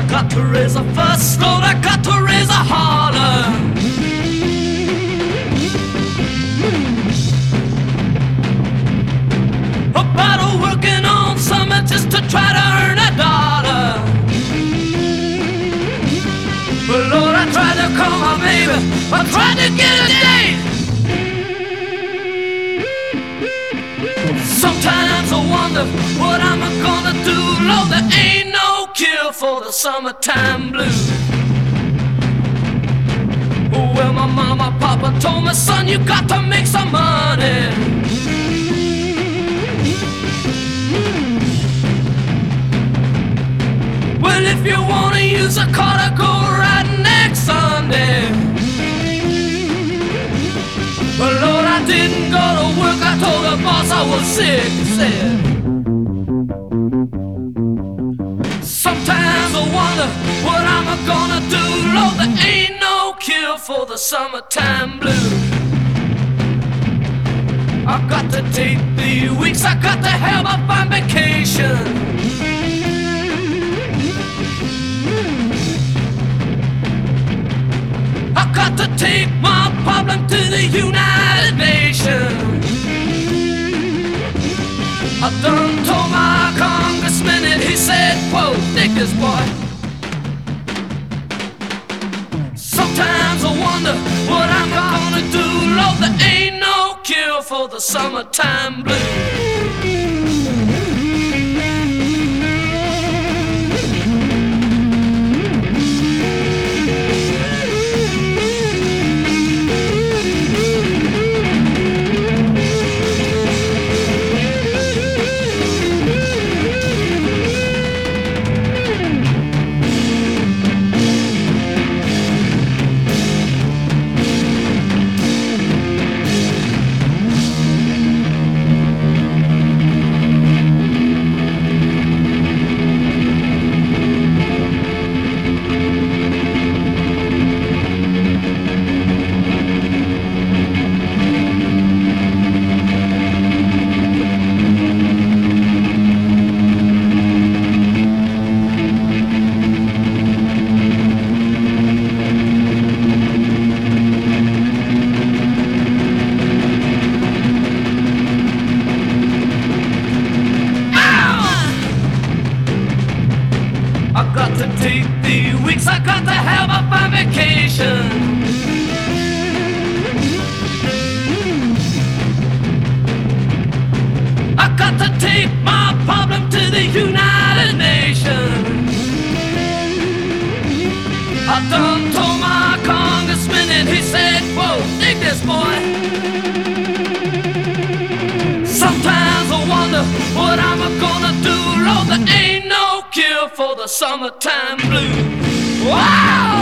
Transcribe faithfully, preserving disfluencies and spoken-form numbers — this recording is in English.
got to raise a fuss, Lord, I got to raise a holler. About working on something just to try to earn a dollar. But Lord, I tried to call my baby, I tried to get a date. Sometimes I wonder what I'm gonna do, Lord, there ain't no cure for the summertime blues. Well, my mama, papa told me, son, you got to make some money. Well, if you wanna use a car to go riding next Sunday. Well, Lord, I didn't go to work, I told the boss I was sick, he said. Sometimes I wonder what I'm gonna do, Lord, there ain't no cure for the summertime blues. I've got to take the weeks, I got to have a fine vacation. I got to take my problem to the United Nations. I done told my congressman and he said, quote, take this boy. Sometimes I wonder what I'm gonna do, Lord, there ain't no cure for the summertime blues. I got to take the weeks, I got to have a fine vacation. I got to take my problem to the United Nations. I done told my congressman and he said, whoa, dig this boy. Sometimes I wonder what I'm gonna do, Lord, there ain't no cure for the summertime blues. Wow!